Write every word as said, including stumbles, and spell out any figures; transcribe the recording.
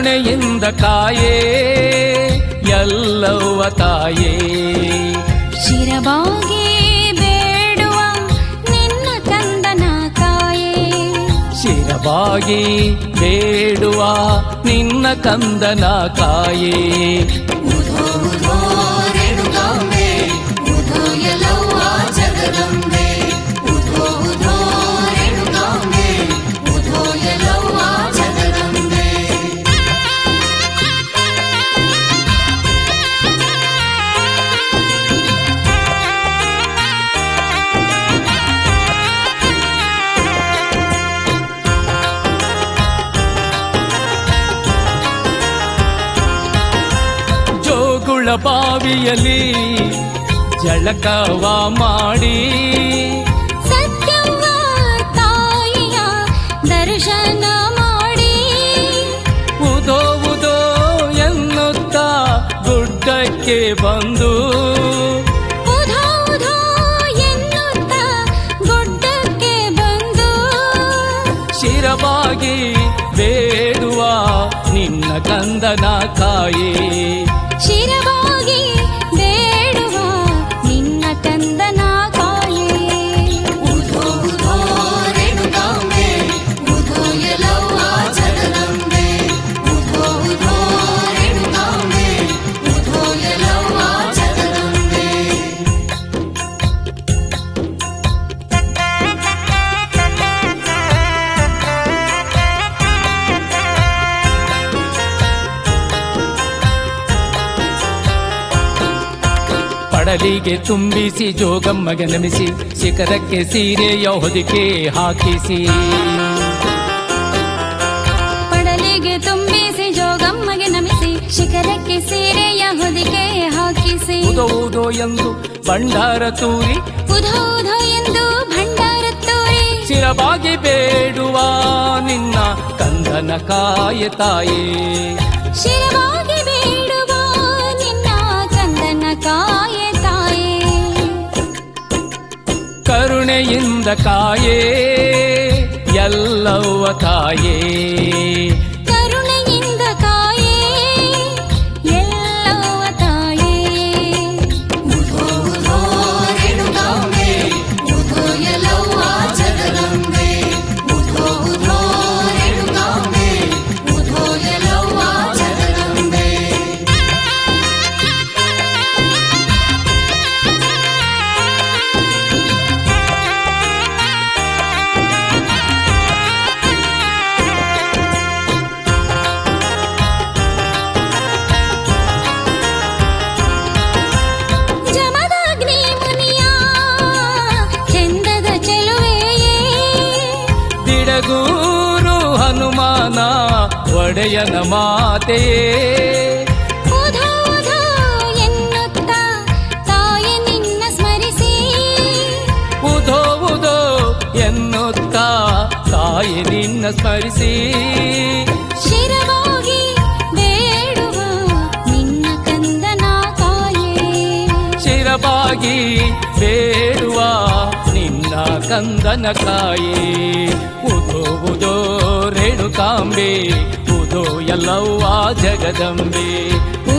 ಕರುಣೆಯಿಂದ ಕಾಯೇ ಎಲ್ಲವ್ವ ತಾಯೇ. ಶಿರಬಾಗಿ ಬೇಡುವ ನಿನ್ನ ಕಂದನ ಕಾಯೇ. ಶಿರಬಾಗಿ ಬೇಡುವ ನಿನ್ನ ಕಂದನ ಕಾಯೇ. ಉಧೋ ಉಧೋ ರೇಣುಕಾಂಬೆ, ಉಧೋ ಎಲ್ಲವ್ವ ಜಗದಂಬೆ. ಉಧೋ ಉಧೋ ರೇಣುಕಾಂಬೆ, ಉಧೋ ಎಲ್ಲವ್ವ ಜಗದಂಬೆ. ಜೋಗುಳ ಬಾವಿಯಲ್ಲಿ ಜಳಕವ ಮಾಡಿ ಸತ್ಯವ್ವ ತಾಯಿಯ ದರ್ಶನ ಮಾಡಿ. ಉದೋ ಉದೋ ಎನ್ನುತ್ತ ಗುಡ್ಡಕ್ಕೆ ಬಂದು ಉಧೋ ಉಧೋ ಎನ್ನುತ್ತ ಗುಡ್ಡಕ್ಕೆ ಬಂದು. ಶಿರವಾಗಿ ಬೇಡುವ ನಿನ್ನ ಕಂದನ ಕಾಯೇ. ಶಿರವಾಗಿ ಬೇಡುವ ನಿನ್ನ ಕಂದನ ಕಾಯೇ. ಉಧೋ ಉಧೋ ರೇಣುಕಾಂಬೆ, ಉಧೋ ಎಲ್ಲವ್ವ ಜಗದಂಬೆ. ಉಧೋ ಉಧೋ ರೇಣುಕಾಂಬೆ, ಉಧೋ ಎಲ್ಲವ್ವ ಜಗದಂಬೆ. ಪಡಲಿಗೆ ತುಂಬಿಸಿ ಜೋಗಮ್ಮಗೆ ನಮಿಸಿ ಶಿಖರಕ್ಕೆ ಸೀರೆಯ ಹೊದಿಕೆ ಹಾಕಿಸಿ. ಪಡಲಿಗೆ ತುಂಬಿಸಿ ಜೋಗಮ್ಮಗೆ ನಮಿಸಿ ಶಿಖರಕ್ಕೆ ಸೀರೆಯ ಹೊದಿಕೆ ಹಾಕಿಸಿ. ಉದೋ ಉದೋ ಎಂದು ಭಂಡಾರ ತೂರಿ ಉಧೋ ಉಧೋ ಎಂದು ಭಂಡಾರ ತೋರಿ. ಶಿರಬಾಗಿ ಬೇಡುವ ನಿನ್ನ ಕಂದನ ಕಾಯ ತಾಯೇ. ಶಿರವಾಗಿ ಬೇಡುವ ನಿನ್ನ ಕಂದನ ಕಾಯೆ ತಾಯೇ. ಕರುಣೆಯಿಂದ ಕಾಯೇ ಎಲ್ಲವ್ವ ತಾಯೇ. ಕರುಣೆಯಿಂದ ಕಾಯೇ ಎಲ್ಲವ್ವ ತಾಯೇ. ಉಧೋ ಉಧೋ ರೇಣುಕಾಂಬೆ, ಉಧೋ ಎಲ್ಲವ್ವ ಜಗದಂಬೆ. ಉಧೋ ಉಧೋ ರೇಣುಕಾಂಬೆ, ಉಧೋ ಎಲ್ಲವ್ವ ಜಗದಂಬೆ. ಜಮದಗ್ನಿ ಮುನಿಯ ಚಂದದ ಚೆಲುವೆಯೇ. ಬಿಡಗೂರು ಹನುಮಾನ ಒಡೆಯನ ಮಾತೆಯೇ. ಉಧೋ ಉಧೋ ಎನ್ನುತ್ತ ತಾಯಿ ನಿನ್ನ ಸ್ಮರಿಸಿ. ಉದೋ ಉದೋ ಎನ್ನುತ್ತ ತಾಯಿ ನಿನ್ನ ಸ್ಮರಿಸಿ. ಶಿರವಾಗಿ ಬೇಡುವ ನಿನ್ನ ಕಂದನ ಕಾಯೇ. ಶಿರಬಾಗಿ ಬೇಡುವ ನಿನ್ನ ಕಂದನ ಕಾಯೇ. ಉದೋ ಉದೋ ರೇಣುಕಾಂಬೆ, ಉದೋ ಎಲ್ಲವ್ವ ಜಗದಂಬೆ.